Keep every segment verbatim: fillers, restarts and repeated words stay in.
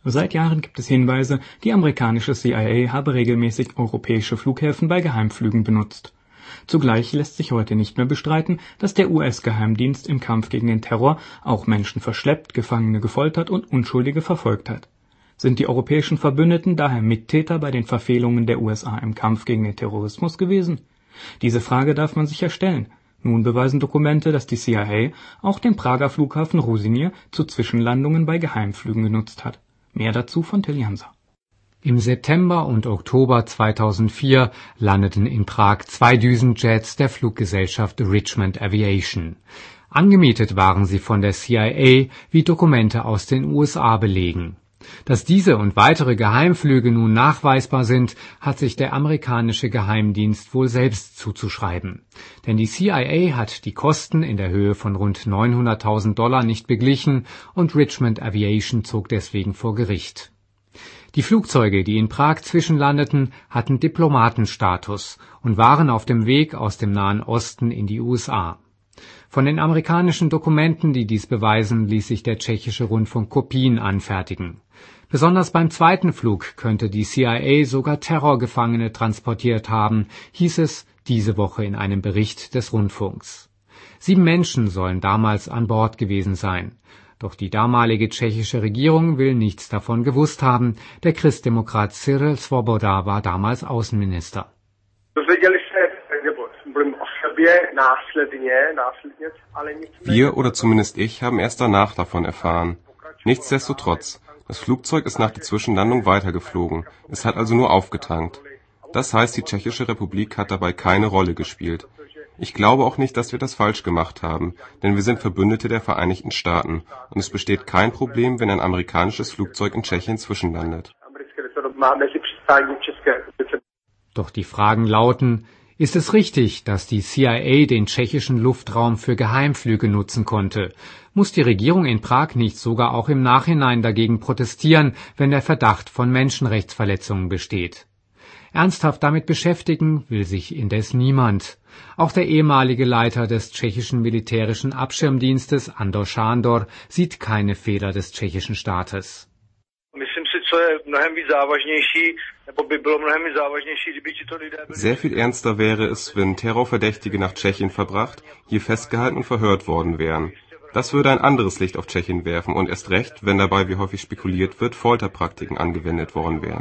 Seit Jahren gibt es Hinweise, die amerikanische C I A habe regelmäßig europäische Flughäfen bei Geheimflügen benutzt. Zugleich lässt sich heute nicht mehr bestreiten, dass der U S-Geheimdienst im Kampf gegen den Terror auch Menschen verschleppt, Gefangene gefoltert und Unschuldige verfolgt hat. Sind die europäischen Verbündeten daher Mittäter bei den Verfehlungen der U S A im Kampf gegen den Terrorismus gewesen? Diese Frage darf man sich ja stellen. Nun beweisen Dokumente, dass die C I A auch den Prager Flughafen Ruzyně zu Zwischenlandungen bei Geheimflügen genutzt hat. Mehr dazu von Till Jansa. Im September und Oktober zweitausendvier landeten in Prag zwei Düsenjets der Fluggesellschaft Richmond Aviation. Angemietet waren sie von der C I A, wie Dokumente aus den U S A belegen. Dass diese und weitere Geheimflüge nun nachweisbar sind, hat sich der amerikanische Geheimdienst wohl selbst zuzuschreiben. Denn die C I A hat die Kosten in der Höhe von rund neunhunderttausend Dollar nicht beglichen und Richmond Aviation zog deswegen vor Gericht. Die Flugzeuge, die in Prag zwischenlandeten, hatten Diplomatenstatus und waren auf dem Weg aus dem Nahen Osten in die U S A. Von den amerikanischen Dokumenten, die dies beweisen, ließ sich der tschechische Rundfunk Kopien anfertigen. Besonders beim zweiten Flug könnte die C I A sogar Terrorgefangene transportiert haben, hieß es diese Woche in einem Bericht des Rundfunks. Sieben Menschen sollen damals an Bord gewesen sein. Doch die damalige tschechische Regierung will nichts davon gewusst haben. Der Christdemokrat Cyril Svoboda war damals Außenminister. Wir, oder zumindest ich, haben erst danach davon erfahren. Nichtsdestotrotz, das Flugzeug ist nach der Zwischenlandung weitergeflogen. Es hat also nur aufgetankt. Das heißt, die Tschechische Republik hat dabei keine Rolle gespielt. Ich glaube auch nicht, dass wir das falsch gemacht haben, denn wir sind Verbündete der Vereinigten Staaten und es besteht kein Problem, wenn ein amerikanisches Flugzeug in Tschechien zwischenlandet. Doch die Fragen lauten: Ist es richtig, dass die C I A den tschechischen Luftraum für Geheimflüge nutzen konnte? Muss die Regierung in Prag nicht sogar auch im Nachhinein dagegen protestieren, wenn der Verdacht von Menschenrechtsverletzungen besteht? Ernsthaft damit beschäftigen will sich indes niemand. Auch der ehemalige Leiter des tschechischen militärischen Abschirmdienstes, Andor Sándor, sieht keine Fehler des tschechischen Staates. Sehr viel ernster wäre es, wenn Terrorverdächtige nach Tschechien verbracht, hier festgehalten und verhört worden wären. Das würde ein anderes Licht auf Tschechien werfen und erst recht, wenn dabei, wie häufig spekuliert wird, Folterpraktiken angewendet worden wären.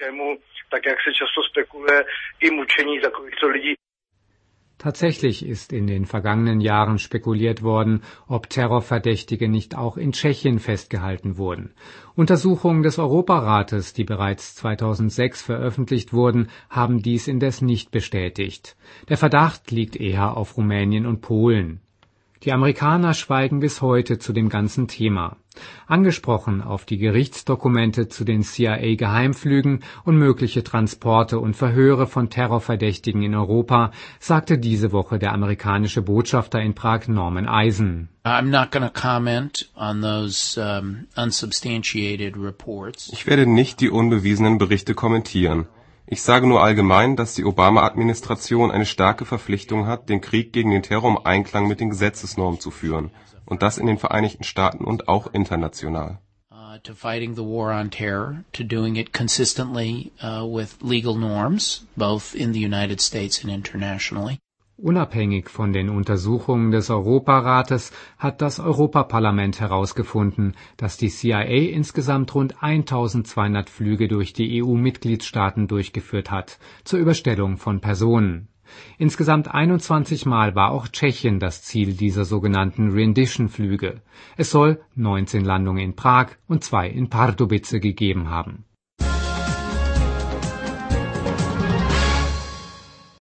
Tatsächlich ist in den vergangenen Jahren spekuliert worden, ob Terrorverdächtige nicht auch in Tschechien festgehalten wurden. Untersuchungen des Europarates, die bereits zweitausendsechs veröffentlicht wurden, haben dies indes nicht bestätigt. Der Verdacht liegt eher auf Rumänien und Polen. Die Amerikaner schweigen bis heute zu dem ganzen Thema. Angesprochen auf die Gerichtsdokumente zu den C I A-Geheimflügen und mögliche Transporte und Verhöre von Terrorverdächtigen in Europa, sagte diese Woche der amerikanische Botschafter in Prag Norman Eisen. I'm not going to comment on those um, unsubstantiated reports. Ich werde nicht die unbewiesenen Berichte kommentieren. Ich sage nur allgemein, dass die Obama-Administration eine starke Verpflichtung hat, den Krieg gegen den Terror im Einklang mit den Gesetzesnormen zu führen. Und das in den Vereinigten Staaten und auch international. Uh, to fighting the war on terror, to doing it consistently uh, with legal norms, both in the United States and internationally. Unabhängig von den Untersuchungen des Europarates hat das Europaparlament herausgefunden, dass die C I A insgesamt rund eintausendzweihundert Flüge durch die E U-Mitgliedstaaten durchgeführt hat, zur Überstellung von Personen. Insgesamt einundzwanzig Mal war auch Tschechien das Ziel dieser sogenannten Rendition-Flüge. Es soll neunzehn Landungen in Prag und zwei in Pardubice gegeben haben.